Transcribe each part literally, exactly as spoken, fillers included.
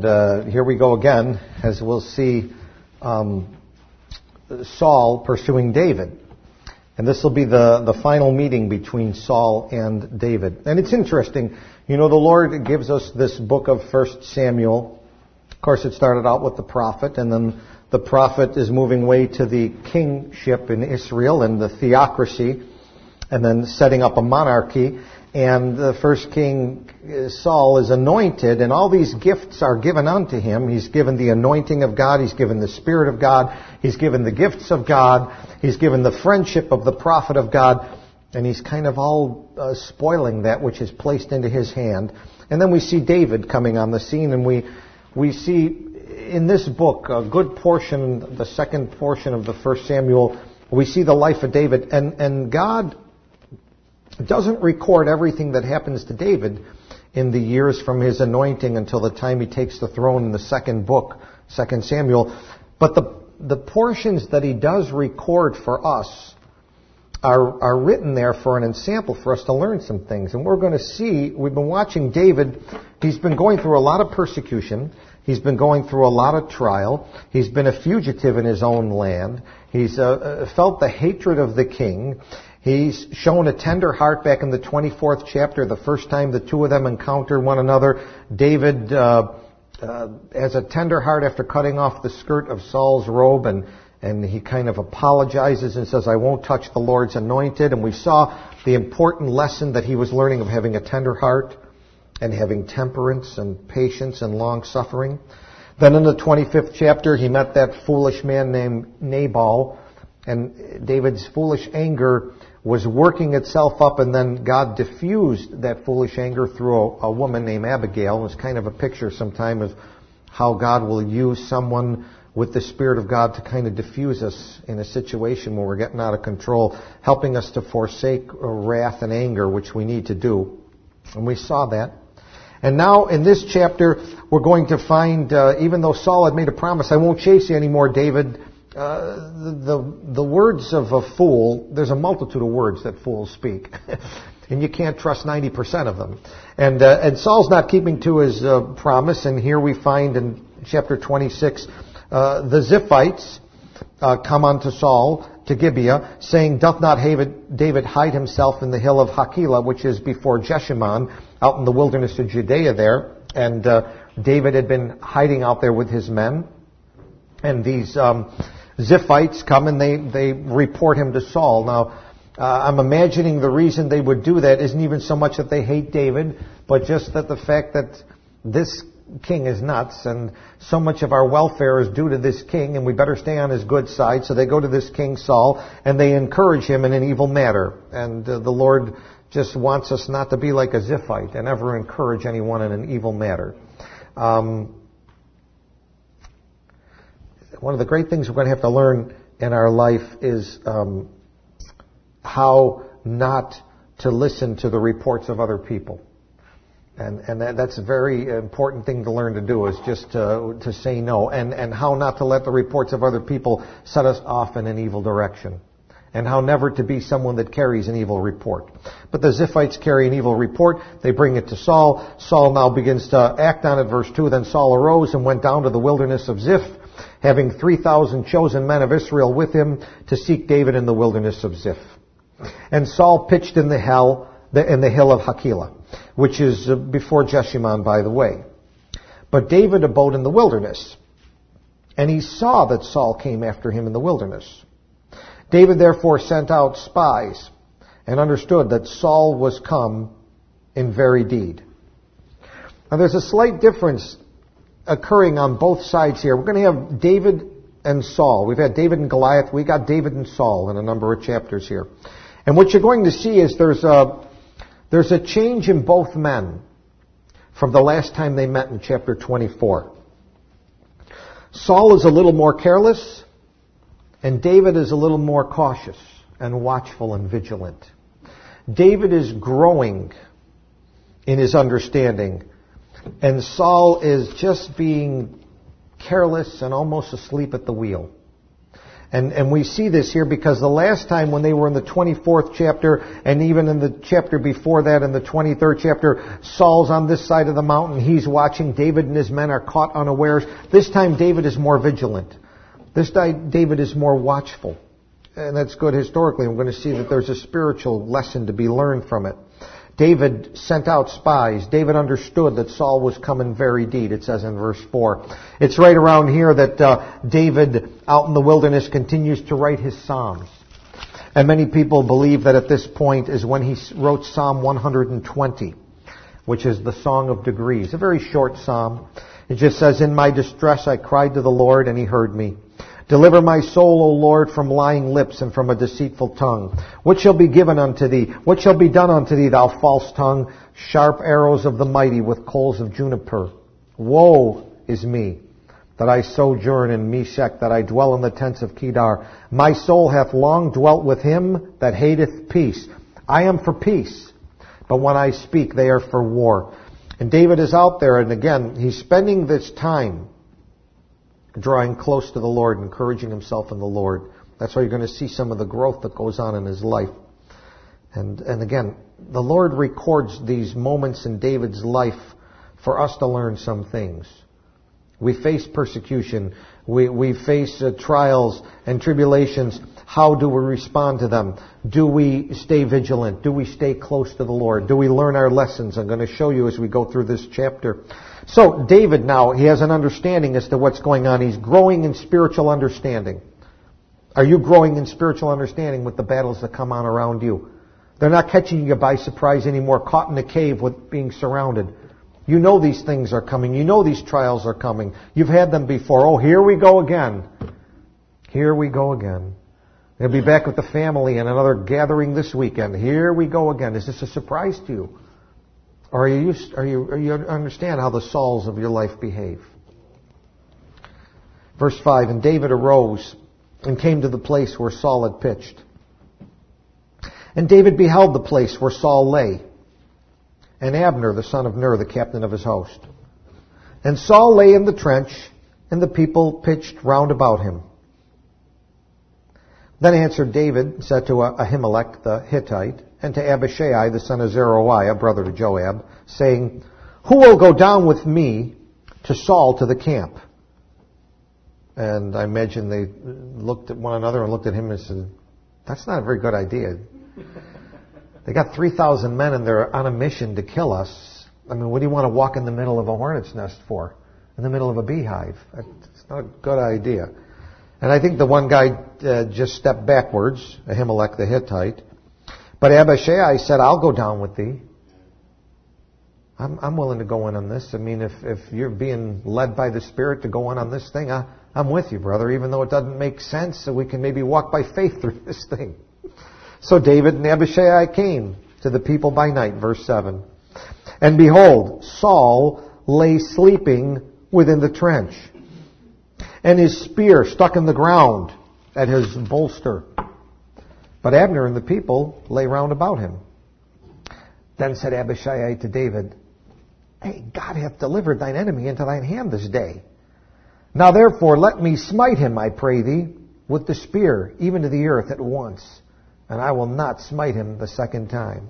And uh, here we go again, as we'll see um, Saul pursuing David. And this will be the, the final meeting between Saul and David. And it's interesting. You know, the Lord gives us this book of First Samuel. Of course, it started out with the prophet, and then the prophet is moving way to the kingship in Israel and the theocracy, and then setting up a monarchy. And the first king, Saul, is anointed, and all these gifts are given unto him. He's given the anointing of God. He's given the Spirit of God. He's given the gifts of God. He's given the friendship of the prophet of God. And he's kind of all uh, spoiling that which is placed into his hand. And then we see David coming on the scene, and we we see in this book a good portion, the second portion of the First Samuel, we see the life of David. And, and God doesn't record everything that happens to David in the years from his anointing until the time he takes the throne in the second book, Second Samuel. But the the portions that he does record for us are are written there for an ensample for us to learn some things. And we're going to see, we've been watching David. He's been going through a lot of persecution. He's been going through a lot of trial. He's been a fugitive in his own land. He's uh, felt the hatred of the king. He's shown a tender heart back in the twenty-fourth chapter, the first time the two of them encounter one another. David uh, uh, has a tender heart after cutting off the skirt of Saul's robe, and, and he kind of apologizes and says, I won't touch the Lord's anointed. And we saw the important lesson that he was learning of having a tender heart and having temperance and patience and long-suffering. Then in the twenty-fifth chapter, he met that foolish man named Nabal, and David's foolish anger was working itself up, and then God diffused that foolish anger through a, a woman named Abigail. It was kind of a picture sometime of how God will use someone with the Spirit of God to kind of diffuse us in a situation where we're getting out of control, helping us to forsake wrath and anger, which we need to do. And we saw that. And now in this chapter, we're going to find, uh, even though Saul had made a promise, I won't chase you anymore, David, Uh, the, the the words of a fool, there's a multitude of words that fools speak. And you can't trust ninety percent of them. And uh, and Saul's not keeping to his uh, promise. And here we find in chapter twenty-six, uh, the Ziphites uh, come unto Saul to Gibeah, saying, Doth not David hide himself in the hill of Hakilah, which is before Jeshimon, out in the wilderness of Judea there. And uh, David had been hiding out there with his men. And these um, Ziphites come and they, they report him to Saul. Now, uh, I'm imagining the reason they would do that isn't even so much that they hate David, but just that the fact that this king is nuts and so much of our welfare is due to this king and we better stay on his good side. So they go to this king Saul and they encourage him in an evil matter. And uh, the Lord just wants us not to be like a Ziphite and ever encourage anyone in an evil matter. Um, One of the great things we're going to have to learn in our life is um, how not to listen to the reports of other people. And, and that, that's a very important thing to learn to do, is just to, to say no. And, and how not to let the reports of other people set us off in an evil direction. And how never to be someone that carries an evil report. But the Ziphites carry an evil report. They bring it to Saul. Saul now begins to act on it. Verse two, Then Saul arose and went down to the wilderness of Ziph, having three thousand chosen men of Israel with him, to seek David in the wilderness of Ziph. And Saul pitched in the hell, in the hill of Hakilah, which is before Jeshimon, by the way. But David abode in the wilderness, and he saw that Saul came after him in the wilderness. David therefore sent out spies, and understood that Saul was come in very deed. Now there's a slight difference occurring on both sides here. We're going to have David and Saul. We've had David and Goliath. We got David and Saul in a number of chapters here. And what you're going to see is there's a there's a change in both men from the last time they met in chapter twenty-four. Saul is a little more careless, and David is a little more cautious and watchful and vigilant. David is growing in his understanding, and Saul is just being careless and almost asleep at the wheel. And, and we see this here because the last time when they were in the twenty-fourth chapter, and even in the chapter before that, in the twenty-third chapter, Saul's on this side of the mountain. He's watching. David and his men are caught unawares. This time David is more vigilant. This time David is more watchful. And that's good historically. We're going to see that there's a spiritual lesson to be learned from it. David sent out spies. David understood that Saul was come in very deed, it says in verse four. It's right around here that uh, David, out in the wilderness, continues to write his Psalms. And many people believe that at this point is when he wrote Psalm one hundred twenty, which is the Song of Degrees. A very short psalm. It just says, "In my distress I cried to the Lord, and he heard me. Deliver my soul, O Lord, from lying lips and from a deceitful tongue. What shall be given unto thee? What shall be done unto thee, thou false tongue? Sharp arrows of the mighty with coals of juniper. Woe is me, that I sojourn in Meshech, that I dwell in the tents of Kedar. My soul hath long dwelt with him that hateth peace. I am for peace, but when I speak, they are for war." And David is out there, and again, he's spending this time drawing close to the Lord, encouraging himself in the Lord. That's why you're going to see some of the growth that goes on in his life. And and again, the Lord records these moments in David's life for us to learn some things. We face persecution. We, we face uh, trials and tribulations. How do we respond to them? Do we stay vigilant? Do we stay close to the Lord? Do we learn our lessons? I'm going to show you as we go through this chapter. So David now, he has an understanding as to what's going on. He's growing in spiritual understanding. Are you growing in spiritual understanding with the battles that come on around you? They're not catching you by surprise anymore, caught in a cave with being surrounded. You know these things are coming. You know these trials are coming. You've had them before. Oh, here we go again. Here we go again. They'll be back with the family in another gathering this weekend. Here we go again. Is this a surprise to you? Or are you, used, are you, are you understand how the Sauls of your life behave? Verse five, "And David arose and came to the place where Saul had pitched. And David beheld the place where Saul lay, and Abner, the son of Ner, the captain of his host. And Saul lay in the trench, and the people pitched round about him. Then answered David, said to Ahimelech the Hittite, and to Abishai the son of Zeruiah, brother to Joab, saying, Who will go down with me to Saul to the camp? And I imagine they looked at one another and looked at him and said, That's not a very good idea. They got three thousand men and they're on a mission to kill us. I mean, what do you want to walk in the middle of a hornet's nest for? In the middle of a beehive? It's not a good idea. And I think the one guy uh, just stepped backwards, Ahimelech the Hittite. But Abishai said, I'll go down with thee. I'm, I'm willing to go in on this. I mean, if, if you're being led by the Spirit to go in on this thing, I, I'm with you, brother, even though it doesn't make sense, so we can maybe walk by faith through this thing. So David and Abishai came to the people by night, verse seven. And behold, Saul lay sleeping within the trench, and his spear stuck in the ground at his bolster. But Abner and the people lay round about him. Then said Abishai to David, Hey, God hath delivered thine enemy into thine hand this day. Now therefore let me smite him, I pray thee, with the spear, even to the earth at once, and I will not smite him the second time.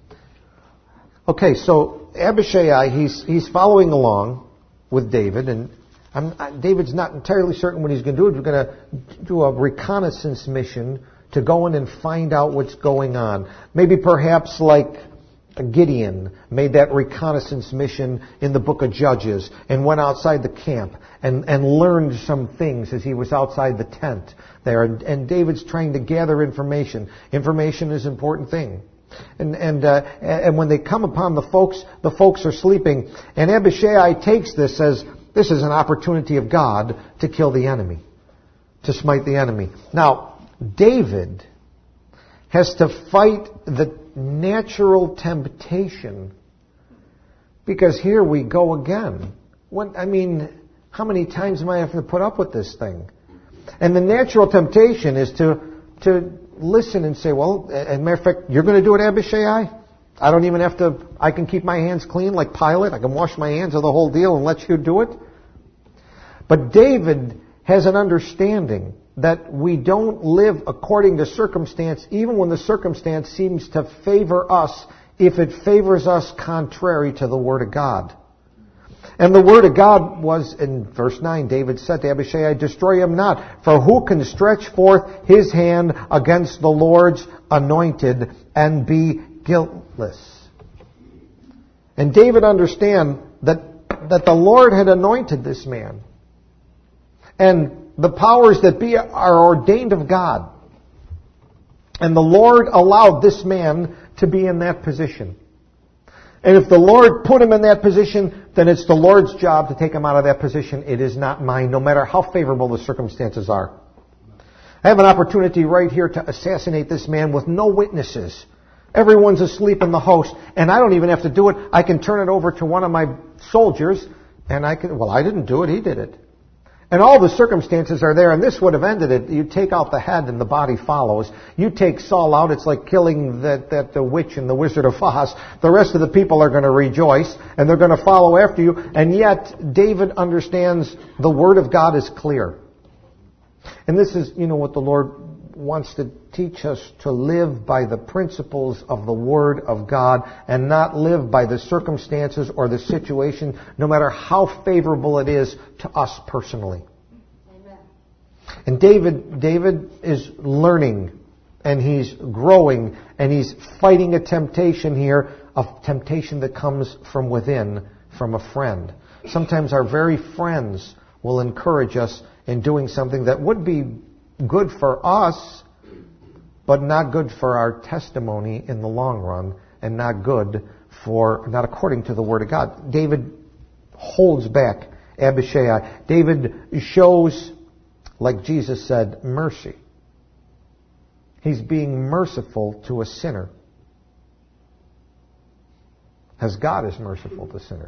Okay, so Abishai, he's he's following along with David, and I'm, David's not entirely certain what he's going to do. We're going to do a reconnaissance mission to go in and find out what's going on. Maybe perhaps like Gideon made that reconnaissance mission in the book of Judges and went outside the camp and, and learned some things as he was outside the tent there. And, and David's trying to gather information. Information is an important thing. And and uh, and when they come upon the folks, the folks are sleeping. And Abishai takes this as this is an opportunity of God to kill the enemy, to smite the enemy. Now, David has to fight the natural temptation, because here we go again. What, I mean, how many times am I having to put up with this thing? And the natural temptation is to to listen and say, well, as a matter of fact, you're going to do it, Abishai? I don't even have to, I can keep my hands clean like Pilate. I can wash my hands of the whole deal and let you do it. But David has an understanding that we don't live according to circumstance, even when the circumstance seems to favor us, if it favors us contrary to the Word of God. And the Word of God was, in verse nine, David said to Abishai, destroy him not, for who can stretch forth his hand against the Lord's anointed and be guiltless? And David understand that, that the Lord had anointed this man. And the powers that be are ordained of God. And the Lord allowed this man to be in that position. And if the Lord put him in that position, then it's the Lord's job to take him out of that position. It is not mine, no matter how favorable the circumstances are. I have an opportunity right here to assassinate this man with no witnesses. Everyone's asleep in the house, and I don't even have to do it. I can turn it over to one of my soldiers, and I can, well, I didn't do it, he did it. And all the circumstances are there, and this would have ended it. You take out the head and the body follows. You take Saul out, it's like killing that, that the witch and the Wizard of Oz. The rest of the people are going to rejoice, and they're going to follow after you. And yet, David understands the Word of God is clear. And this is, you know, what the Lord wants to teach us, to live by the principles of the Word of God and not live by the circumstances or the situation, no matter how favorable it is to us personally. Amen. And David, David is learning, and he's growing, and he's fighting a temptation here, a temptation that comes from within, from a friend. Sometimes our very friends will encourage us in doing something that would be good for us, but not good for our testimony in the long run, and not good for, not according to the Word of God. David holds back Abishai. David shows, like Jesus said, mercy. He's being merciful to a sinner, as God is merciful to sinners.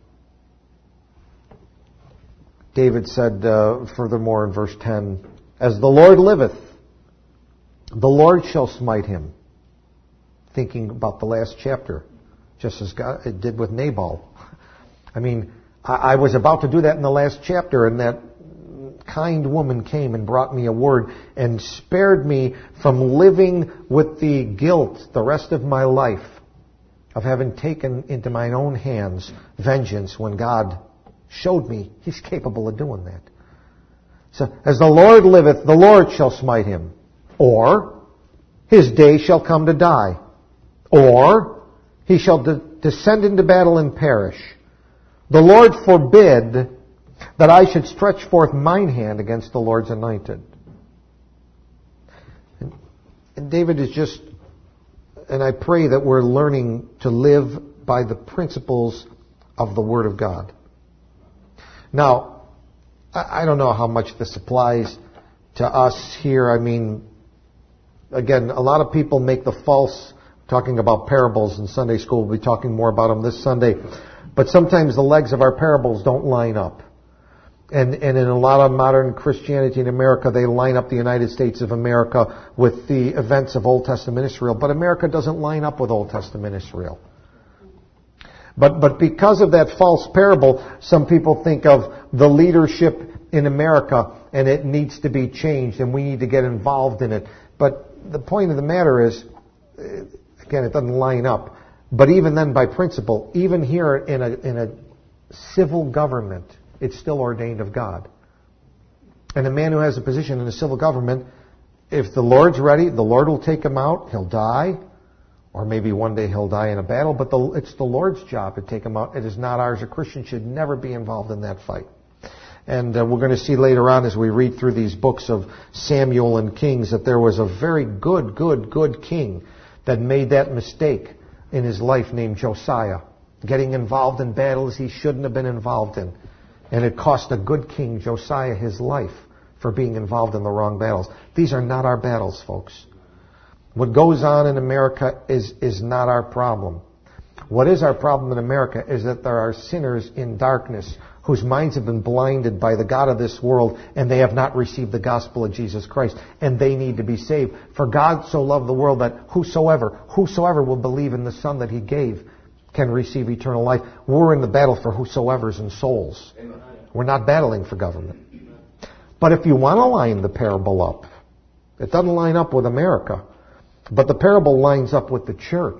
David said, uh, furthermore in verse ten, as the Lord liveth, the Lord shall smite him. Thinking about the last chapter, just as God it did with Nabal. I mean, I, I was about to do that in the last chapter, and that kind woman came and brought me a word and spared me from living with the guilt the rest of my life of having taken into my own hands vengeance when God showed me He's capable of doing that. So, as the Lord liveth, the Lord shall smite him. Or, his day shall come to die. Or, he shall de- descend into battle and perish. The Lord forbid that I should stretch forth mine hand against the Lord's anointed. And, and David is just, and I pray that we're learning to live by the principles of the Word of God. Now, I don't know how much this applies to us here. I mean, again, a lot of people make the false, talking about parables in Sunday school. We'll be talking more about them this Sunday. But sometimes the legs of our parables don't line up. And, and in a lot of modern Christianity in America, they line up the United States of America with the events of Old Testament Israel. But America doesn't line up with Old Testament Israel. But, but because of that false parable, some people think of the leadership in America, and it needs to be changed, and we need to get involved in it. But the point of the matter is, again, it doesn't line up. But even then, by principle, even here in a, in a civil government, it's still ordained of God. And a man who has a position in a civil government, if the Lord's ready, the Lord will take him out, he'll die. Or maybe one day he'll die in a battle, but the, it's the Lord's job to take him out. It is not ours. A Christian should never be involved in that fight. And uh, we're going to see later on as we read through these books of Samuel and Kings that there was a very good, good, good king that made that mistake in his life named Josiah, getting involved in battles he shouldn't have been involved in. And it cost a good king, Josiah, his life for being involved in the wrong battles. These are not our battles, folks. What goes on in America is, is not our problem. What is our problem in America is that there are sinners in darkness whose minds have been blinded by the God of this world, and they have not received the gospel of Jesus Christ, and they need to be saved. For God so loved the world that whosoever, whosoever will believe in the Son that He gave can receive eternal life. We're in the battle for whosoever's and souls. Amen. We're not battling for government. But if you want to line the parable up, it doesn't line up with America, but the parable lines up with the church.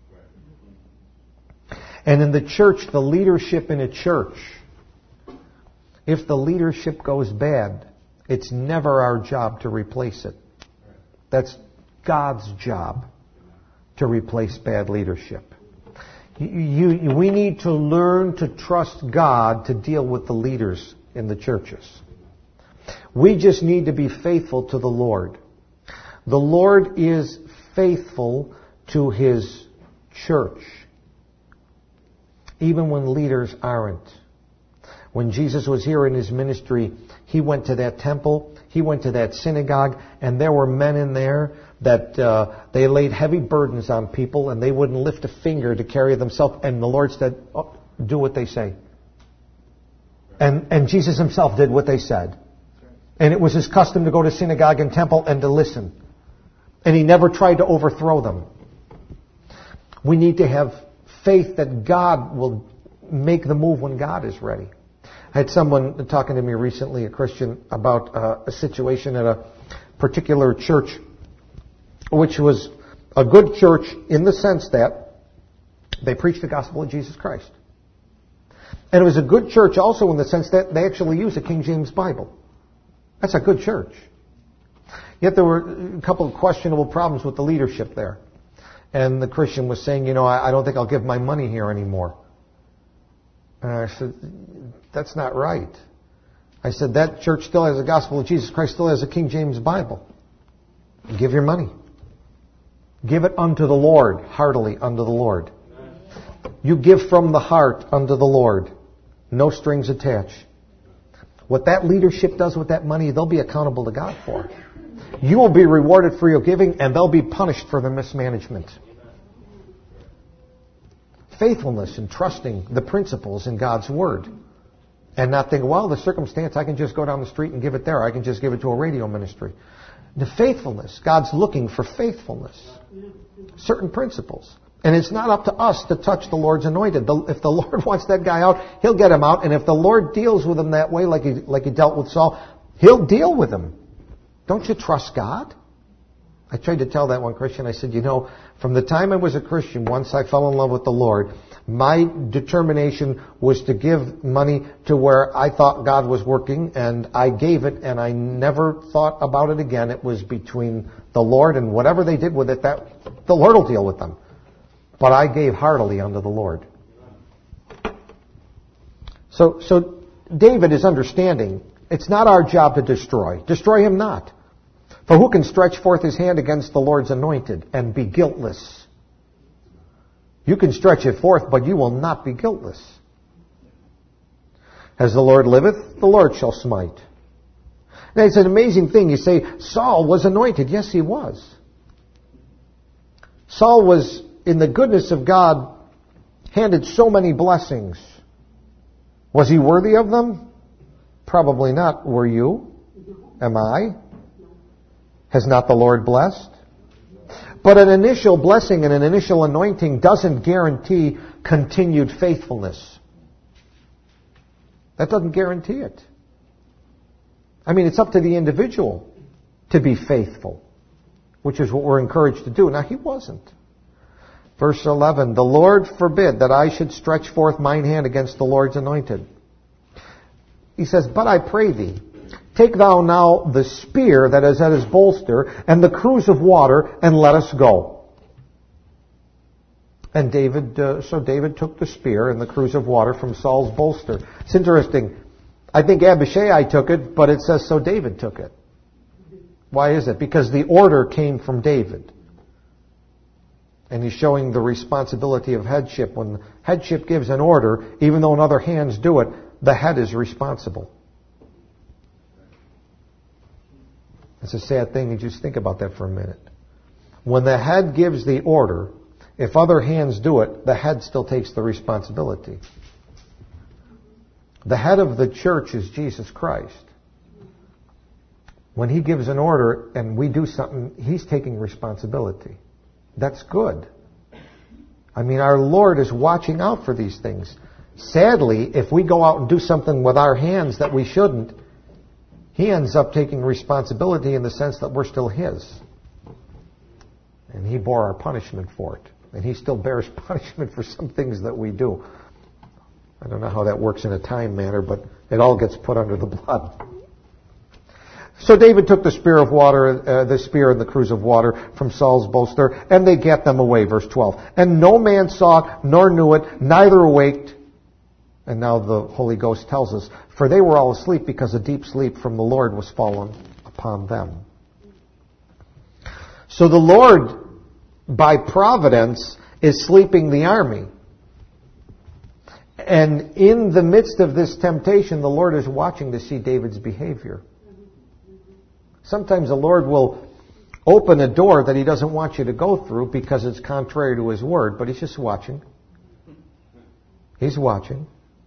And in the church, the leadership in a church, if the leadership goes bad, it's never our job to replace it. That's God's job, to replace bad leadership. You, you, we need to learn to trust God to deal with the leaders in the churches. We just need to be faithful to the Lord. The Lord is faithful to His church, even when leaders aren't. When Jesus was here in His ministry, He went to that temple, He went to that synagogue, and there were men in there that uh, they laid heavy burdens on people, and they wouldn't lift a finger to carry themselves. And the Lord said, oh, do what they say. And, and Jesus Himself did what they said. And it was His custom to go to synagogue and temple and to listen. And He never tried to overthrow them. We need to have faith that God will make the move when God is ready. I had someone talking to me recently, a Christian, about uh, a situation at a particular church, which was a good church in the sense that they preached the gospel of Jesus Christ. And it was a good church also in the sense that they actually use a King James Bible. That's a good church. Yet there were a couple of questionable problems with the leadership there. And the Christian was saying, you know, I, I don't think I'll give my money here anymore. And I said, that's not right. I said, that church still has the gospel of Jesus Christ, still has a King James Bible. Give your money. Give it unto the Lord, heartily unto the Lord. You give from the heart unto the Lord. No strings attached. What that leadership does with that money, they'll be accountable to God for. You will be rewarded for your giving, and they'll be punished for their mismanagement. Faithfulness and trusting the principles in God's Word. And not think, well, the circumstance, I can just go down the street and give it there. I can just give it to a radio ministry. The faithfulness. God's looking for faithfulness. Certain principles. And it's not up to us to touch the Lord's anointed. If the Lord wants that guy out, He'll get him out. And if the Lord deals with him that way, like He, like he dealt with Saul, He'll deal with him. Don't you trust God? I tried to tell that one Christian, I said, you know, from the time I was a Christian, once I fell in love with the Lord, my determination was to give money to where I thought God was working, and I gave it, and I never thought about it again. It was between the Lord and whatever they did with it, that the Lord will deal with them. But I gave heartily unto the Lord. So, so David is understanding, it's not our job to destroy. Destroy him not. For who can stretch forth his hand against the Lord's anointed and be guiltless? You can stretch it forth, but you will not be guiltless. As the Lord liveth, the Lord shall smite. Now it's an amazing thing. You say, Saul was anointed. Yes, he was. Saul was, in the goodness of God, handed so many blessings. Was he worthy of them? Probably not. Were you? Am I? Has not the Lord blessed? But an initial blessing and an initial anointing doesn't guarantee continued faithfulness. That doesn't guarantee it. I mean, it's up to the individual to be faithful, which is what we're encouraged to do. Now, he wasn't. Verse eleven, the Lord forbid that I should stretch forth mine hand against the Lord's anointed. He says, but I pray thee, take thou now the spear that is at his bolster and the cruse of water, and let us go. And David, uh, so David took the spear and the cruse of water from Saul's bolster. It's interesting. I think Abishai took it, but it says so David took it. Why is it? Because the order came from David. And he's showing the responsibility of headship. When headship gives an order, even though in other hands do it, the head is responsible. It's a sad thing. You just think about that for a minute. When the head gives the order, if other hands do it, the head still takes the responsibility. The head of the church is Jesus Christ. When He gives an order and we do something, He's taking responsibility. That's good. I mean, our Lord is watching out for these things. Sadly, if we go out and do something with our hands that we shouldn't, He he ends up taking responsibility in the sense that we're still his. And he bore our punishment for it. And he still bears punishment for some things that we do. I don't know how that works in a time manner, but it all gets put under the blood. So David took the spear of water, uh, the spear and the cruse of water from Saul's bolster, and they gat them away, verse twelve. And no man saw, nor knew it, neither awaked. And now the Holy Ghost tells us, for they were all asleep because a deep sleep from the Lord was fallen upon them. So the Lord, by providence, is sleeping the army. And in the midst of this temptation, the Lord is watching to see David's behavior. Sometimes the Lord will open a door that He doesn't want you to go through because it's contrary to His word, but He's just watching. He's watching.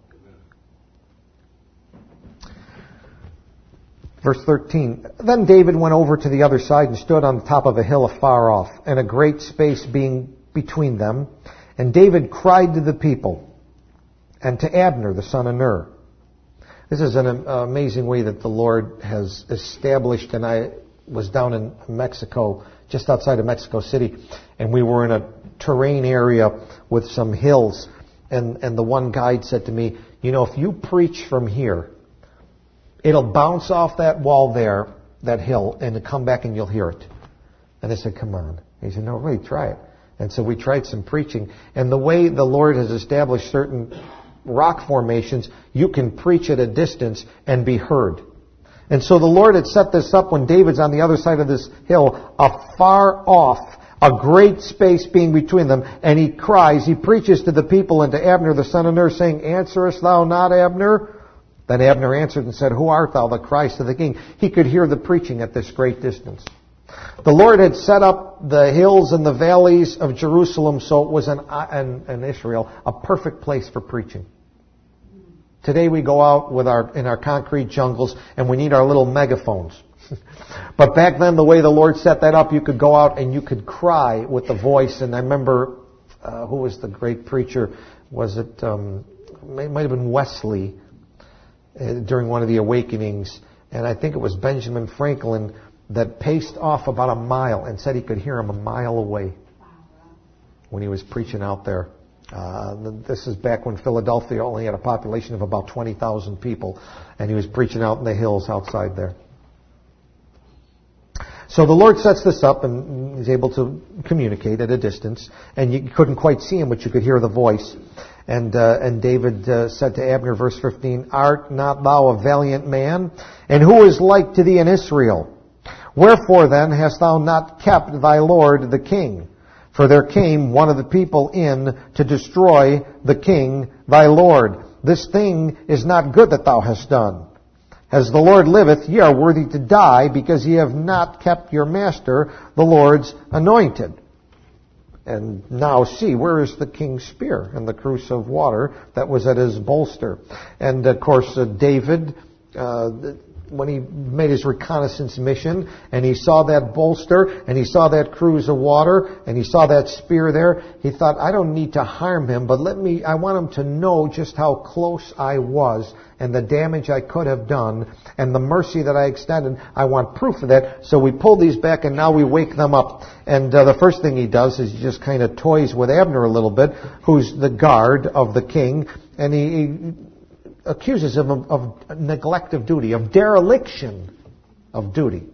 Verse thirteen, then David went over to the other side and stood on the top of a hill afar off, and a great space being between them. And David cried to the people and to Abner, the son of Ner. This is an amazing way that the Lord has established, and I was down in Mexico, just outside of Mexico City, and we were in a terrain area with some hills, and, and the one guide said to me, you know, if you preach from here, it'll bounce off that wall there, that hill, and come back and you'll hear it. And I said, come on. He said, no, really, try it. And so we tried some preaching, and the way the Lord has established certain rock formations, you can preach at a distance and be heard. And so the Lord had set this up when David's on the other side of this hill, afar off, a great space being between them, and he cries, he preaches to the people and to Abner the son of Ner, saying, answerest thou not, Abner? Then Abner answered and said, who art thou that criest to the king? He could hear the preaching at this great distance. The Lord had set up the hills and the valleys of Jerusalem, so it was an, an, an Israel, a perfect place for preaching. Today we go out with our in our concrete jungles and we need our little megaphones. But back then, the way the Lord set that up, you could go out and you could cry with the voice. And I remember, uh, who was the great preacher? Was it, um, it might have been Wesley uh, during one of the awakenings. And I think it was Benjamin Franklin that paced off about a mile and said he could hear him a mile away when he was preaching out there. Uh, this is back when Philadelphia only had a population of about twenty thousand people, and he was preaching out in the hills outside there. So the Lord sets this up, and He's able to communicate at a distance, and you couldn't quite see Him, but you could hear the voice. And uh, and David uh, said to Abner, verse fifteen, art not thou a valiant man? And who is like to thee in Israel? Wherefore then hast thou not kept thy Lord the king? For there came one of the people in to destroy the king, thy Lord. This thing is not good that thou hast done. As the Lord liveth, ye are worthy to die, because ye have not kept your master, the Lord's anointed. And now see, where is the king's spear and the cruse of water that was at his bolster? And of course, uh, David, uh, when he made his reconnaissance mission, and he saw that bolster, and he saw that cruse of water, and he saw that spear there, he thought, I don't need to harm him, but let me, I want him to know just how close I was, and the damage I could have done, and the mercy that I extended. I want proof of that. So we pull these back, and now we wake them up. And uh, the first thing he does is he just kind of toys with Abner a little bit, who's the guard of the king, and he, he accuses him of, of neglect of duty, of dereliction of duty.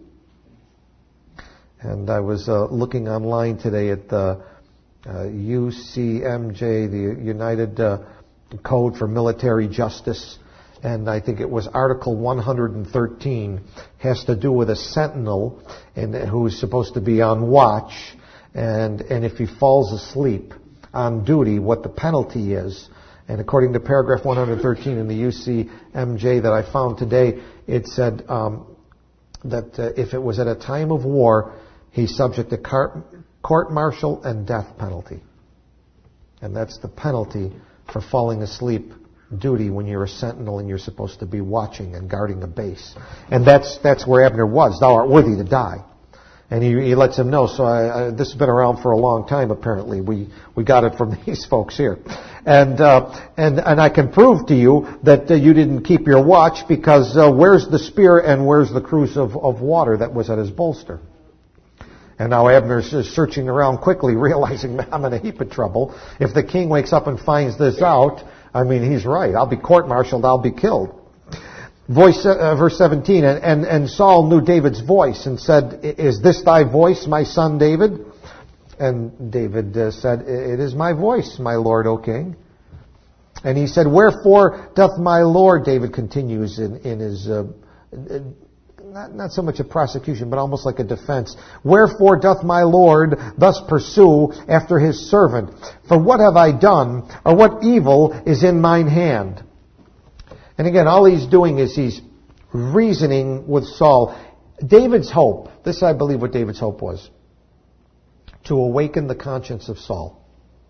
And I was uh, looking online today at the uh, U C M J, the United uh, Code for Military Justice, and I think it was Article one hundred thirteen, has to do with a sentinel and who's supposed to be on watch, and and if he falls asleep on duty, what the penalty is. And according to paragraph one hundred thirteen in the U C M J that I found today, it said um, that uh, if it was at a time of war, he's subject to car- court-martial and death penalty. And that's the penalty for falling asleep duty when you're a sentinel and you're supposed to be watching and guarding a base. And that's that's where Abner was. Thou art worthy to die. And he, he lets him know. So I, I, this has been around for a long time, apparently. We we got it from these folks here. And uh, and and I can prove to you that uh, you didn't keep your watch, because uh, where's the spear and where's the cruse of, of water that was at his bolster? And now Abner's just searching around quickly, realizing I'm in a heap of trouble. If the king wakes up and finds this out, I mean, he's right. I'll be court-martialed. I'll be killed. Voice, uh, verse seventeen, and, and, and Saul knew David's voice and said, "Is this thy voice, my son David?" And David uh, said, "It is my voice, my lord, O king." And he said, "Wherefore doth my lord," David continues in, in his, uh, not, not so much a prosecution, but almost like a defense. "Wherefore doth my lord thus pursue after his servant? For what have I done, or what evil is in mine hand?" And again, all he's doing is he's reasoning with Saul. David's hope, this I believe what David's hope was, to awaken the conscience of Saul.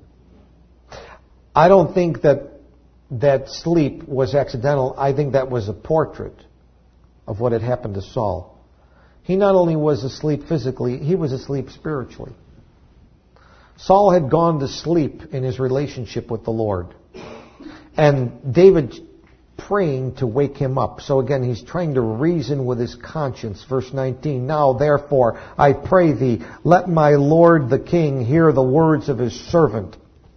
I don't think that that sleep was accidental. I think that was a portrait of what had happened to Saul. He not only was asleep physically, he was asleep spiritually. Saul had gone to sleep in his relationship with the Lord. And David praying to wake him up. So again, he's trying to reason with his conscience. Verse nineteen, "Now therefore, I pray thee, let my lord the king hear the words of his servant.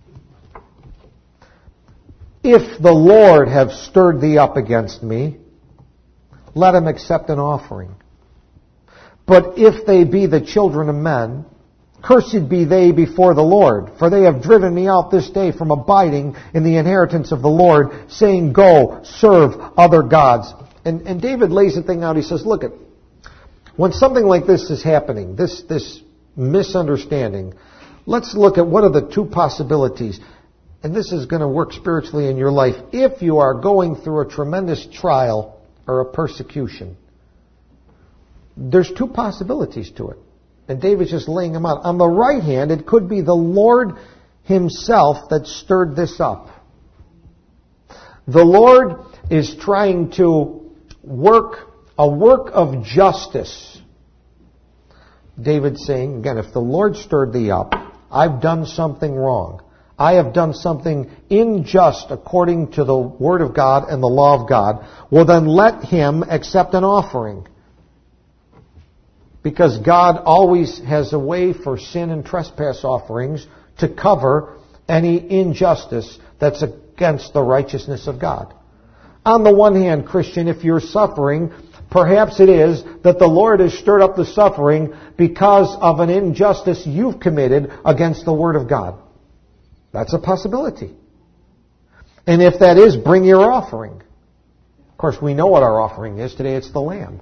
If the Lord have stirred thee up against me, let him accept an offering. But if they be the children of men, cursed be they before the Lord, for they have driven me out this day from abiding in the inheritance of the Lord, saying, Go, serve other gods." And, and David lays the thing out. He says, look, it, when something like this is happening, this, this misunderstanding, let's look at what are the two possibilities. And this is going to work spiritually in your life. If you are going through a tremendous trial or a persecution, there's two possibilities to it. And David's just laying them out. On the right hand, it could be the Lord himself that stirred this up. The Lord is trying to work a work of justice. David's saying, again, if the Lord stirred thee up, I've done something wrong. I have done something unjust according to the Word of God and the law of God. Well, then let him accept an offering. Because God always has a way for sin and trespass offerings to cover any injustice that's against the righteousness of God. On the one hand, Christian, if you're suffering, perhaps it is that the Lord has stirred up the suffering because of an injustice you've committed against the Word of God. That's a possibility. And if that is, bring your offering. Of course, we know what our offering is. Today it's the lamb.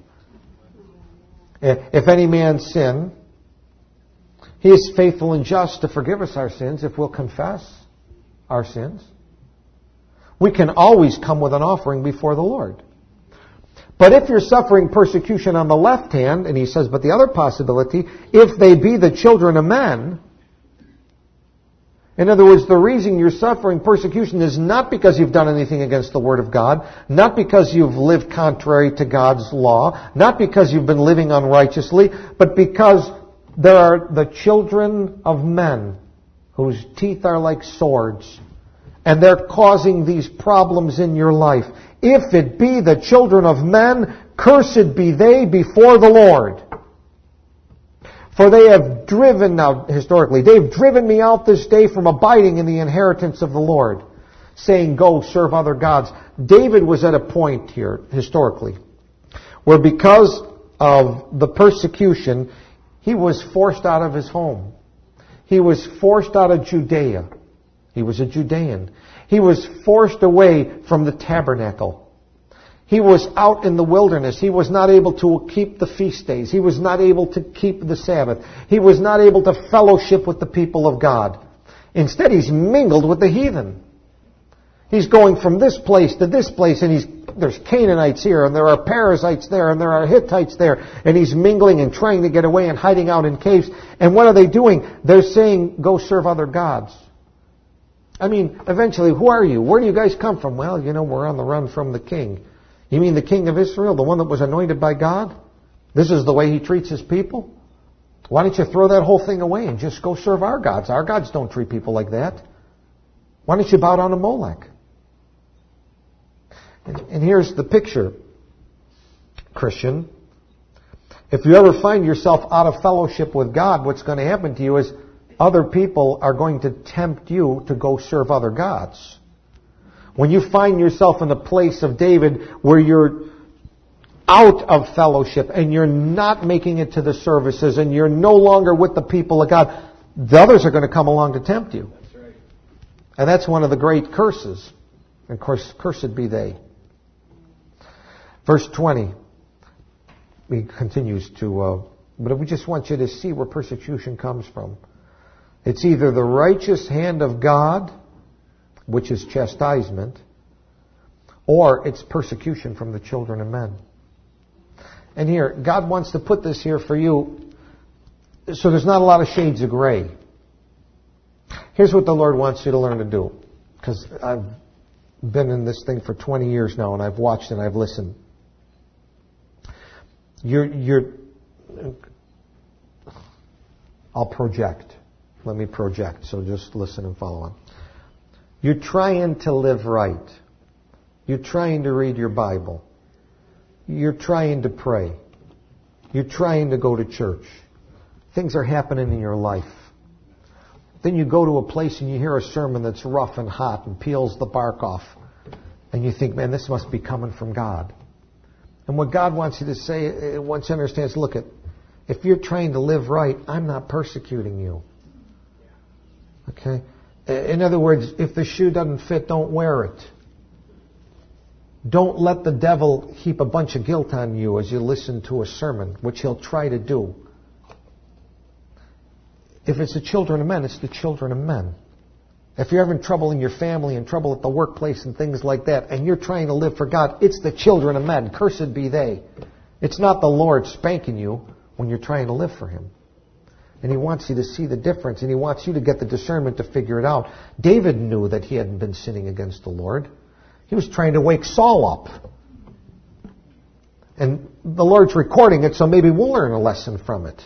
If any man sin, he is faithful and just to forgive us our sins if we'll confess our sins. We can always come with an offering before the Lord. But if you're suffering persecution on the left hand, and he says, but the other possibility, if they be the children of men, in other words, the reason you're suffering persecution is not because you've done anything against the Word of God, not because you've lived contrary to God's law, not because you've been living unrighteously, but because there are the children of men whose teeth are like swords, and they're causing these problems in your life. If it be the children of men, cursed be they before the Lord. For they have driven, now historically, they've driven me out this day from abiding in the inheritance of the Lord, saying, Go, serve other gods. David was at a point here, historically, where because of the persecution, he was forced out of his home. He was forced out of Judea. He was a Judean. He was forced away from the tabernacle. He was out in the wilderness. He was not able to keep the feast days. He was not able to keep the Sabbath. He was not able to fellowship with the people of God. Instead, he's mingled with the heathen. He's going from this place to this place, and he's there's Canaanites here, and there are Perizzites there, and there are Hittites there, and he's mingling and trying to get away and hiding out in caves. And what are they doing? They're saying, go serve other gods. I mean, eventually, who are you? Where do you guys come from? Well, you know, we're on the run from the king. You mean the king of Israel, the one that was anointed by God? This is the way he treats his people? Why don't you throw that whole thing away and just go serve our gods? Our gods don't treat people like that. Why don't you bow down to Molech? And, and here's the picture, Christian. If you ever find yourself out of fellowship with God, what's going to happen to you is other people are going to tempt you to go serve other gods. When you find yourself in the place of David where you're out of fellowship and you're not making it to the services and you're no longer with the people of God, the others are going to come along to tempt you. That's right. And that's one of the great curses. And of course, cursed be they. Verse twenty. He continues to, uh, but we just want you to see where persecution comes from. It's either the righteous hand of God, which is chastisement, or it's persecution from the children of men. And here, God wants to put this here for you so there's not a lot of shades of gray. Here's what the Lord wants you to learn to do. Because I've been in this thing for twenty years now, and I've watched and I've listened. You're, you're, I'll project. Let me project, so just listen and follow on. You're trying to live right. You're trying to read your Bible. You're trying to pray. You're trying to go to church. Things are happening in your life. Then you go to a place and you hear a sermon that's rough and hot and peels the bark off. And you think, man, this must be coming from God. And what God wants you to say, wants you to understand is, look, at, if you're trying to live right, I'm not persecuting you. Okay? In other words, if the shoe doesn't fit, don't wear it. Don't let the devil heap a bunch of guilt on you as you listen to a sermon, which he'll try to do. If it's the children of men, it's the children of men. If you're having trouble in your family and trouble at the workplace and things like that, and you're trying to live for God, it's the children of men. Cursed be they. It's not the Lord spanking you when you're trying to live for Him. And He wants you to see the difference, and He wants you to get the discernment to figure it out. David knew that he hadn't been sinning against the Lord. He was trying to wake Saul up. And the Lord's recording it, so maybe we'll learn a lesson from it.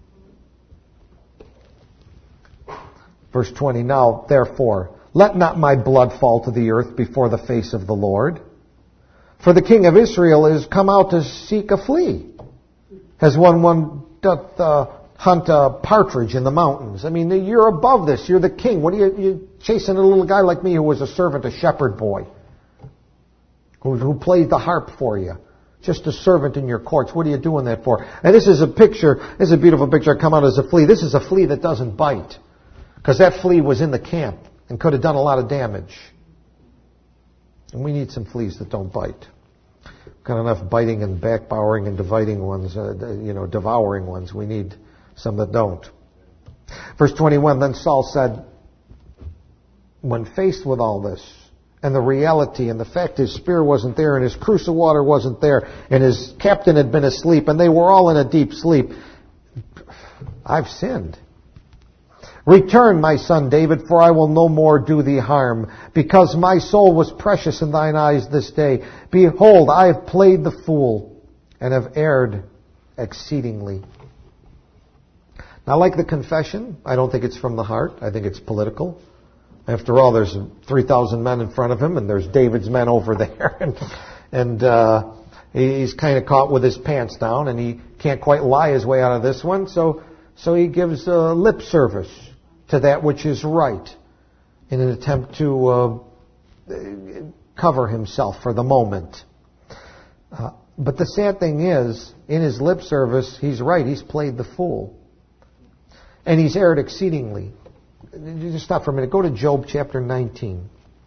Verse twenty, now, therefore, let not my blood fall to the earth before the face of the Lord. For the king of Israel is come out to seek a flea, as one one doth uh, hunt a partridge in the mountains. I mean, you're above this. You're the king. What are you, you chasing a little guy like me who was a servant, a shepherd boy, who, who played the harp for you? Just a servant in your courts. What are you doing that for? And this is a picture, this is a beautiful picture. I come out as a flea. This is a flea that doesn't bite. Because that flea was in the camp and could have done a lot of damage. And we need some fleas that don't bite. We've got enough biting and backbowering and dividing ones, uh, you know, devouring ones. We need some that don't. Verse twenty-one, then Saul said, when faced with all this, and the reality and the fact his spear wasn't there and his cruse of water wasn't there and his captain had been asleep and they were all in a deep sleep, I've sinned. Return, my son David, for I will no more do thee harm, because my soul was precious in thine eyes this day. Behold, I have played the fool, and have erred exceedingly. Now, like the confession, I don't think it's from the heart. I think it's political. After all, there's three thousand men in front of him, and there's David's men over there. and and uh, he's kind of caught with his pants down, and he can't quite lie his way out of this one, so so he gives uh, lip service to that which is right in an attempt to uh, cover himself for the moment. Uh, but the sad thing is, in his lip service, he's right. He's played the fool. And he's erred exceedingly. Just stop for a minute. Go to Job chapter nineteen.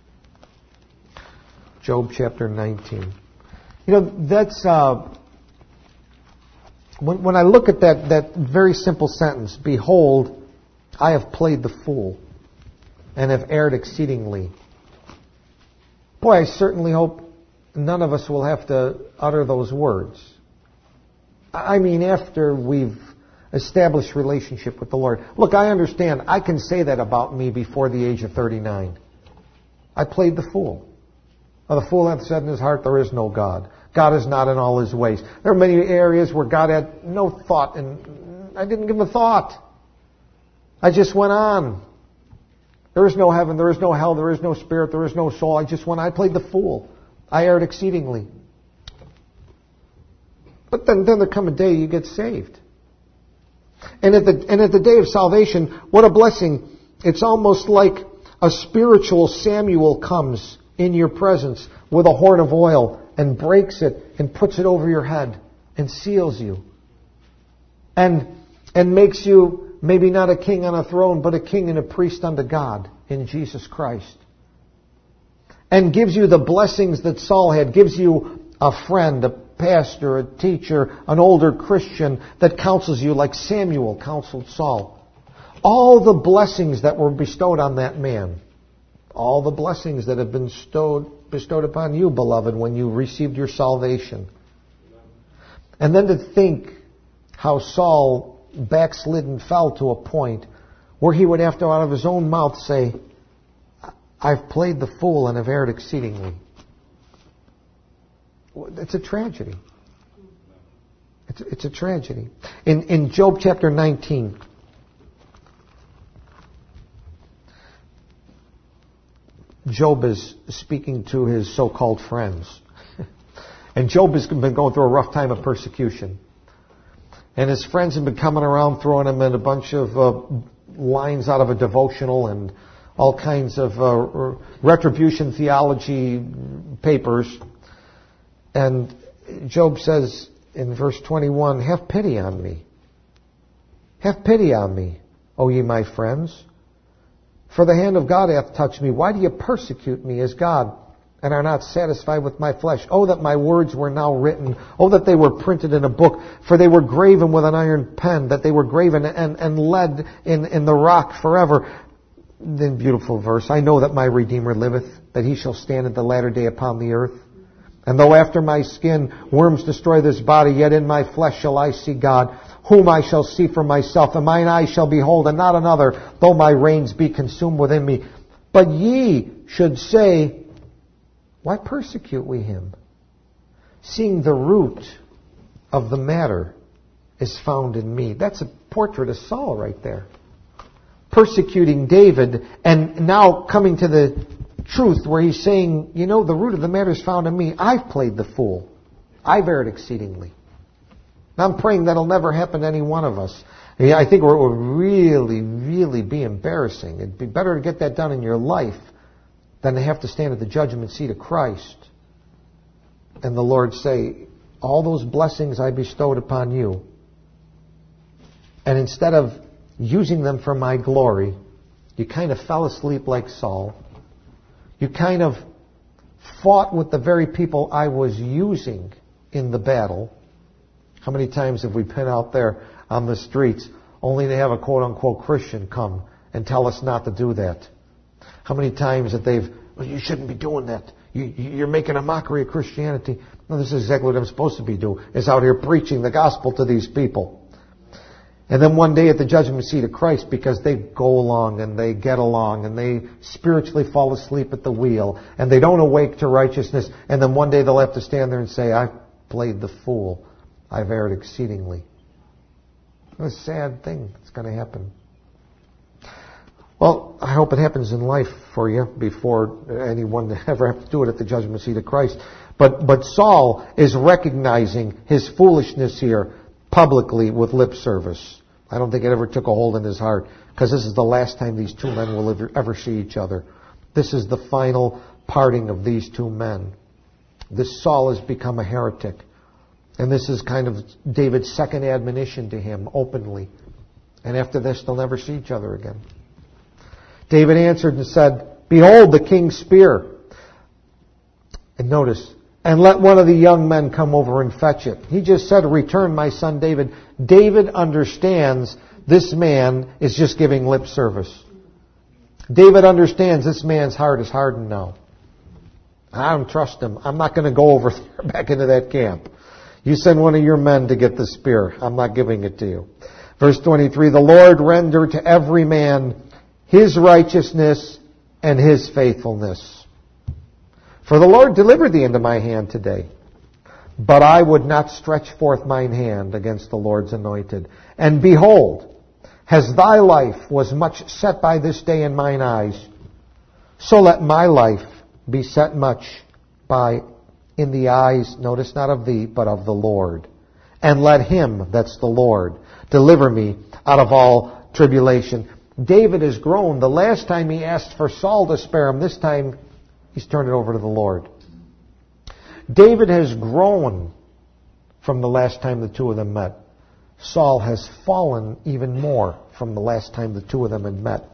Job chapter nineteen. You know, that's... Uh, when, when I look at that, that very simple sentence, behold, I have played the fool and have erred exceedingly. Boy, I certainly hope none of us will have to utter those words. I mean, after we've established relationship with the Lord. Look, I understand. I can say that about me before the age of thirty-nine. I played the fool. Well, the fool hath said in his heart, there is no God. God is not in all His ways. There are many areas where God had no thought and I didn't give him a thought. I just went on. There is no heaven, there is no hell, there is no spirit, there is no soul. I just went, I played the fool. I erred exceedingly. But then, then there come a day you get saved. And at the and at the day of salvation, what a blessing. It's almost like a spiritual Samuel comes in your presence with a horn of oil and breaks it and puts it over your head and seals you. And and makes you maybe not a king on a throne, but a king and a priest unto God in Jesus Christ. And gives you the blessings that Saul had, gives you a friend, a pastor, a teacher, an older Christian that counsels you like Samuel counseled Saul. All the blessings that were bestowed on that man, all the blessings that have been bestowed, bestowed upon you, beloved, when you received your salvation. And then to think how Saul backslid and fell to a point where he would have to, out of his own mouth, say, I've played the fool and have erred exceedingly. It's a tragedy. It's, it's a tragedy. In, in Job chapter nineteen, Job is speaking to his so-called friends. And Job has been going through a rough time of persecution. And his friends have been coming around throwing him in a bunch of uh, lines out of a devotional and all kinds of uh, retribution theology papers. And Job says in verse twenty-one, have pity on me. Have pity on me, O ye my friends. For the hand of God hath touched me. Why do you persecute me as God, and are not satisfied with my flesh? Oh, that my words were now written. Oh, that they were printed in a book. For they were graven with an iron pen, that they were graven and, and lead in, in the rock forever. Then beautiful verse. I know that my Redeemer liveth, that he shall stand at the latter day upon the earth. And though after my skin worms destroy this body, yet in my flesh shall I see God, whom I shall see for myself, and mine eyes shall behold, and not another, though my reins be consumed within me. But ye should say, why persecute we him? Seeing the root of the matter is found in me. That's a portrait of Saul right there. Persecuting David, and now coming to the truth where he's saying, you know, the root of the matter is found in me. I've played the fool. I've erred exceedingly. I'm praying that'll never happen to any one of us. I think it would really, really be embarrassing. It'd be better to get that done in your life than to have to stand at the judgment seat of Christ and the Lord say, all those blessings I bestowed upon you, and instead of using them for my glory, you kind of fell asleep like Saul. You kind of fought with the very people I was using in the battle. How many times have we been out there on the streets only to have a quote-unquote Christian come and tell us not to do that? How many times that they've, well, you shouldn't be doing that. You, you're making a mockery of Christianity. No, this is exactly what I'm supposed to be doing, is out here preaching the gospel to these people. And then one day at the judgment seat of Christ, because they go along and they get along and they spiritually fall asleep at the wheel and they don't awake to righteousness, and then one day they'll have to stand there and say, I played the fool. I've erred exceedingly. It's a sad thing that's going to happen. Well, I hope it happens in life for you before anyone ever have to do it at the judgment seat of Christ. But but Saul is recognizing his foolishness here publicly with lip service. I don't think it ever took a hold in his heart, because this is the last time these two men will ever, ever see each other. This is the final parting of these two men. This Saul has become a heretic. And this is kind of David's second admonition to him openly. And after this, they'll never see each other again. David answered and said, behold the king's spear. And notice, and let one of the young men come over and fetch it. He just said, return my son David. David understands this man is just giving lip service. David understands this man's heart is hardened now. I don't trust him. I'm not going to go over there back into that camp. You send one of your men to get the spear. I'm not giving it to you. Verse twenty-three, the Lord render to every man his righteousness and his faithfulness. For the Lord delivered thee into my hand today. But I would not stretch forth mine hand against the Lord's anointed. And behold, as thy life was much set by this day in mine eyes, so let my life be set much by in the eyes, notice not of thee, but of the Lord. And let him, that's the Lord, deliver me out of all tribulation. David has grown. The last time he asked for Saul to spare him, this time he's turned it over to the Lord. David has grown from the last time the two of them met. Saul has fallen even more from the last time the two of them had met.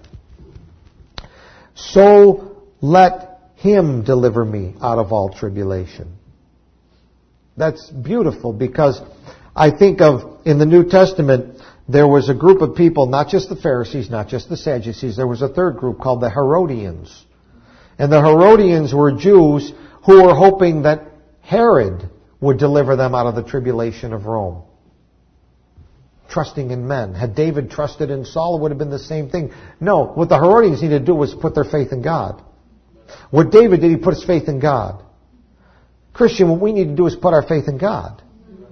So let him deliver me out of all tribulation. That's beautiful, because I think of, in the New Testament, there was a group of people, not just the Pharisees, not just the Sadducees, there was a third group called the Herodians. And the Herodians were Jews who were hoping that Herod would deliver them out of the tribulation of Rome. Trusting in men. Had David trusted in Saul, it would have been the same thing. No, what the Herodians needed to do was put their faith in God. What David did, he put his faith in God. Christian, what we need to do is put our faith in God.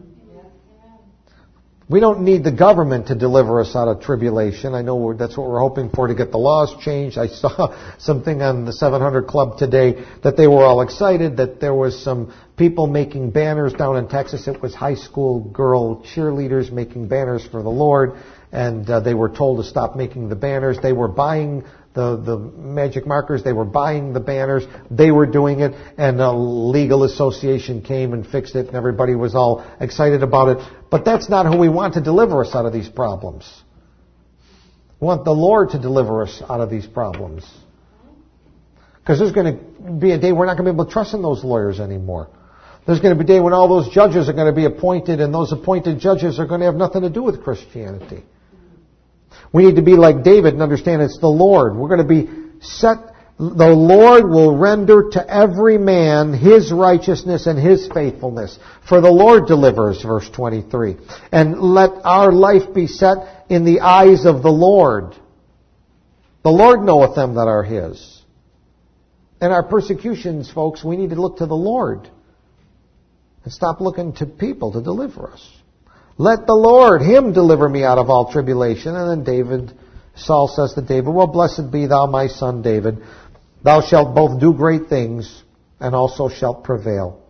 We don't need the government to deliver us out of tribulation. I know that's what we're hoping for, to get the laws changed. I saw something on the seven hundred Club today that they were all excited that there was some people making banners down in Texas. It was high school girl cheerleaders making banners for the Lord, and uh, they were told to stop making the banners. They were buying the, the magic markers. They were buying the banners. They were doing it, and a legal association came and fixed it, and everybody was all excited about it. But that's not who we want to deliver us out of these problems. We want the Lord to deliver us out of these problems. Because there's going to be a day we're not going to be able to trust in those lawyers anymore. There's going to be a day when all those judges are going to be appointed, and those appointed judges are going to have nothing to do with Christianity. We need to be like David and understand it's the Lord. We're going to be set. The Lord will render to every man his righteousness and his faithfulness. For the Lord delivers, verse twenty-three. And let our life be set in the eyes of the Lord. The Lord knoweth them that are his. In our persecutions, folks, we need to look to the Lord. And stop looking to people to deliver us. Let the Lord, him deliver me out of all tribulation. And then David, Saul says to David, well, blessed be thou, my son David. Thou shalt both do great things, and also shalt prevail.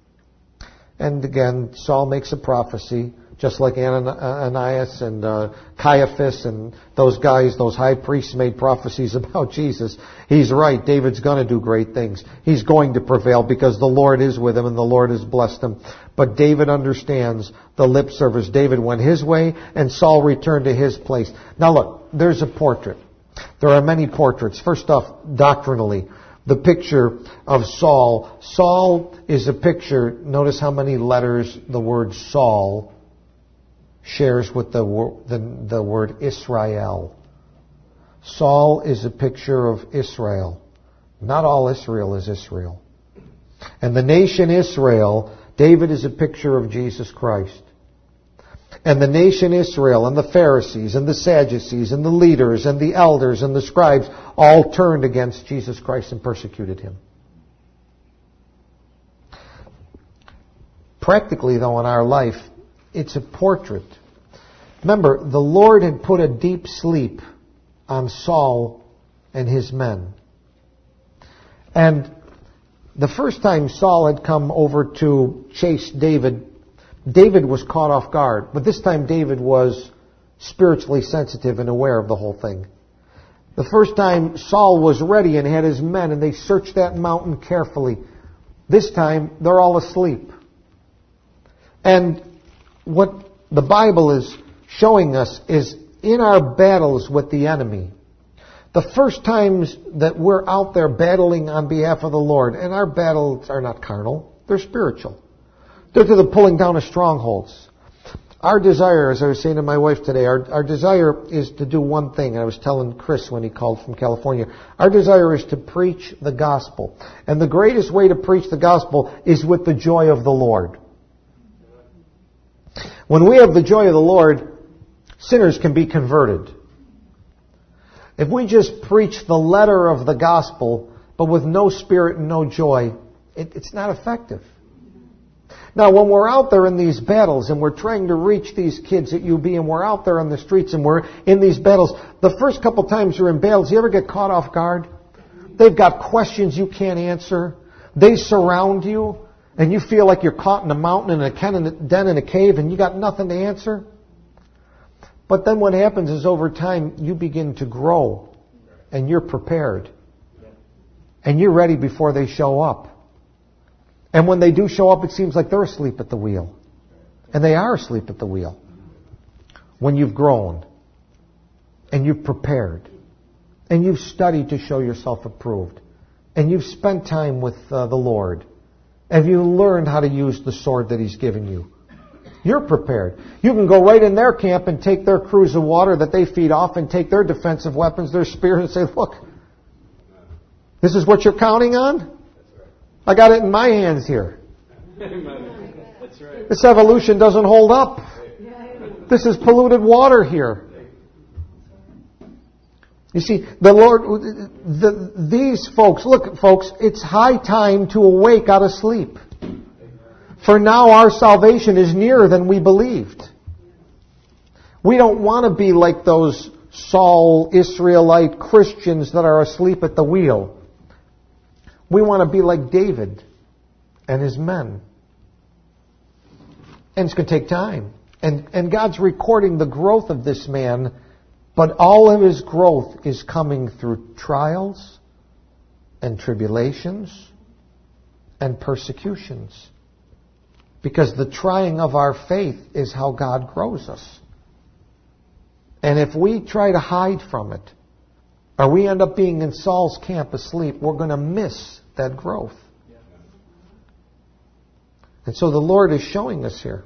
And again, Saul makes a prophecy, just like Ananias and uh, Caiaphas and those guys, those high priests made prophecies about Jesus. He's right. David's going to do great things. He's going to prevail because the Lord is with him and the Lord has blessed him. But David understands the lip service. David went his way and Saul returned to his place. Now look, there's a portrait. There are many portraits. First off, doctrinally, the picture of Saul. Saul is a picture. Notice how many letters the word Saul shares with the, the, the word Israel. Saul is a picture of Israel. Not all Israel is Israel. And the nation Israel, David is a picture of Jesus Christ. And the nation Israel and the Pharisees and the Sadducees and the leaders and the elders and the scribes all turned against Jesus Christ and persecuted him. Practically, though, in our life, it's a portrait. Remember, the Lord had put a deep sleep on Saul and his men. And the first time Saul had come over to chase David, David was caught off guard. But this time David was spiritually sensitive and aware of the whole thing. The first time Saul was ready and had his men and they searched that mountain carefully. This time they're all asleep. And what the Bible is showing us is in our battles with the enemy, the first times that we're out there battling on behalf of the Lord, and our battles are not carnal, they're spiritual. They're to the pulling down of strongholds. Our desire, as I was saying to my wife today, our, our desire is to do one thing. I was telling Chris when he called from California. Our desire is to preach the gospel. And the greatest way to preach the gospel is with the joy of the Lord. When we have the joy of the Lord, sinners can be converted. If we just preach the letter of the gospel, but with no spirit and no joy, it, it's not effective. Now, when we're out there in these battles and we're trying to reach these kids at U B and we're out there on the streets and we're in these battles, the first couple times you're in battles, you ever get caught off guard? They've got questions you can't answer. They surround you and you feel like you're caught in a mountain in a den in a cave and you got nothing to answer. But then what happens is over time you begin to grow and you're prepared. And you're ready before they show up. And when they do show up, it seems like they're asleep at the wheel. And they are asleep at the wheel. When you've grown. And you've prepared. And you've studied to show yourself approved. And you've spent time with uh, the Lord. And you learned how to use the sword that He's given you. You're prepared. You can go right in their camp and take their cruse of water that they feed off and take their defensive weapons, their spears, and say, look, this is what you're counting on? I got it in my hands here. That's right. This evolution doesn't hold up. This is polluted water here. You see, the Lord, the, these folks, look folks, it's high time to awake out of sleep. For now our salvation is nearer than we believed. We don't want to be like those Saul Israelite Christians that are asleep at the wheel. We want to be like David and his men. And it's going to take time. And, and God's recording the growth of this man, but all of his growth is coming through trials and tribulations and persecutions. Because the trying of our faith is how God grows us. And if we try to hide from it, or we end up being in Saul's camp asleep, we're going to miss that growth. And so the Lord is showing us here.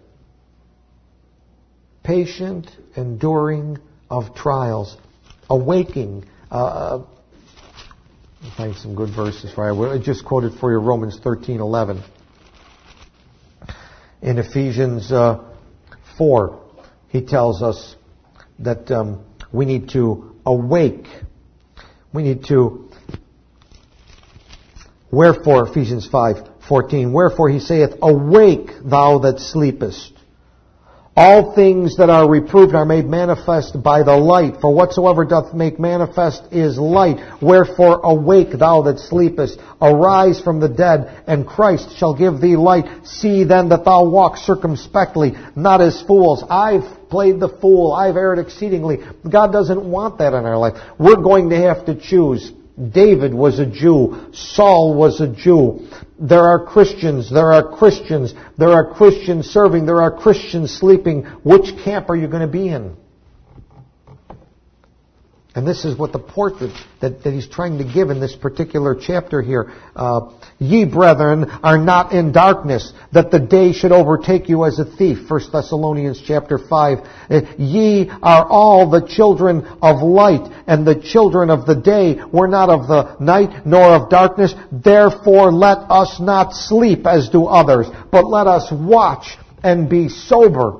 Patient enduring of trials. Awaking. Uh, I'll find some good verses for you. I just quoted for you Romans thirteen eleven. In Ephesians uh, four, he tells us that um, we need to awake. We need to, wherefore, Ephesians five fourteen, wherefore he saith, awake thou that sleepest. All things that are reproved are made manifest by the light, for whatsoever doth make manifest is light. Wherefore awake thou that sleepest, arise from the dead, and Christ shall give thee light. See then that thou walk circumspectly, not as fools. I've played the fool, I've erred exceedingly. God doesn't want that in our life. We're going to have to choose. David was a Jew. Saul was a Jew. There are Christians. There are Christians. There are Christians serving. There are Christians sleeping. Which camp are you going to be in? And this is what the portrait that, that he's trying to give in this particular chapter here. Uh, Ye, brethren, are not in darkness, that the day should overtake you as a thief. First Thessalonians chapter five. Uh, Ye are all the children of light, and the children of the day. We're not of the night, nor of darkness. Therefore let us not sleep as do others, but let us watch and be sober.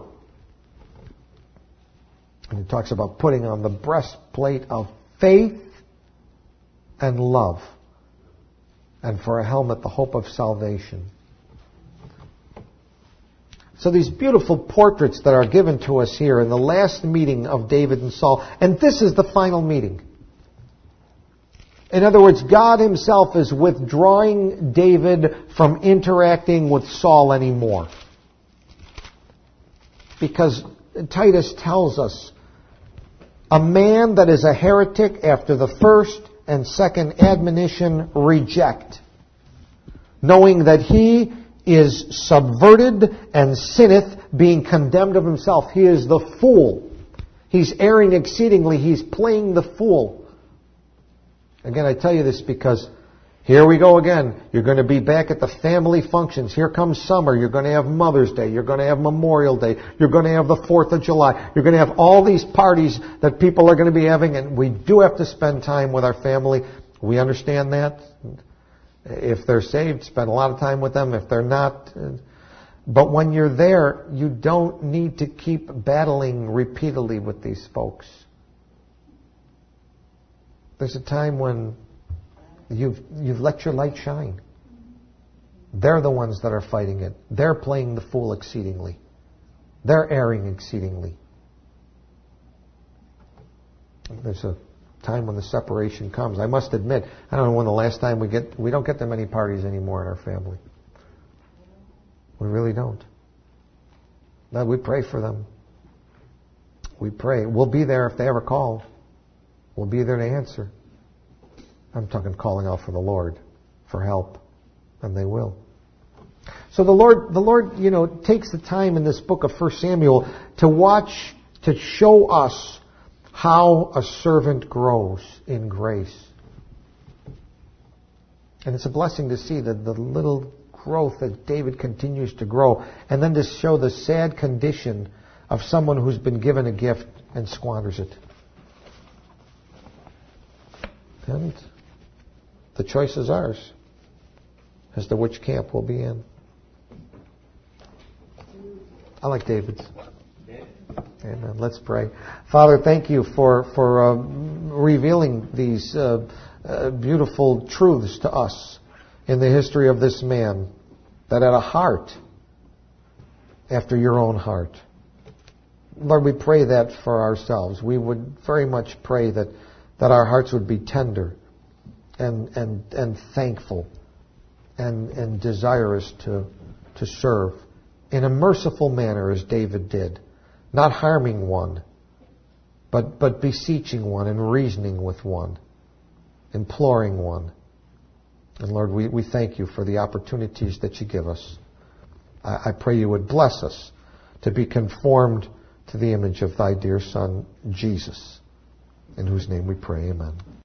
And he talks about putting on the breastplate of faith and love. And for a helmet, the hope of salvation. So these beautiful portraits that are given to us here in the last meeting of David and Saul. And this is the final meeting. In other words, God Himself is withdrawing David from interacting with Saul anymore. Because Titus tells us, a man that is a heretic after the first and second admonition reject, knowing that he is subverted and sinneth, being condemned of himself. He is the fool. He's erring exceedingly. He's playing the fool. Again, I tell you this because here we go again. You're going to be back at the family functions. Here comes summer. You're going to have Mother's Day. You're going to have Memorial Day. You're going to have the fourth of July. You're going to have all these parties that people are going to be having, and we do have to spend time with our family. We understand that. If they're saved, spend a lot of time with them. If they're not, but when you're there, you don't need to keep battling repeatedly with these folks. There's a time when You've, you've let your light shine. They're the ones that are fighting it. They're playing the fool exceedingly. They're erring exceedingly. There's a time when the separation comes. I must admit, I don't know when the last time we get, we don't get that many parties anymore in our family. We really don't. No, we pray for them. We pray. We'll be there if they ever call. We'll be there to answer. I'm talking calling out for the Lord for help. And they will. So the Lord, the Lord, you know, takes the time in this book of First Samuel to watch, to show us how a servant grows in grace. And it's a blessing to see that the little growth that David continues to grow, and then to show the sad condition of someone who's been given a gift and squanders it. And the choice is ours as to which camp we'll be in. I like David's. Amen. Let's pray. Father, thank you for for uh, revealing these uh, uh, beautiful truths to us in the history of this man that had a heart after your own heart. Lord, we pray that for ourselves. We would very much pray that, that our hearts would be tender and and and thankful and and desirous to to serve in a merciful manner as David did. Not harming one, but, but beseeching one and reasoning with one, imploring one. And Lord, we, we thank you for the opportunities that you give us. I, I pray you would bless us to be conformed to the image of thy dear Son, Jesus, in whose name we pray. Amen.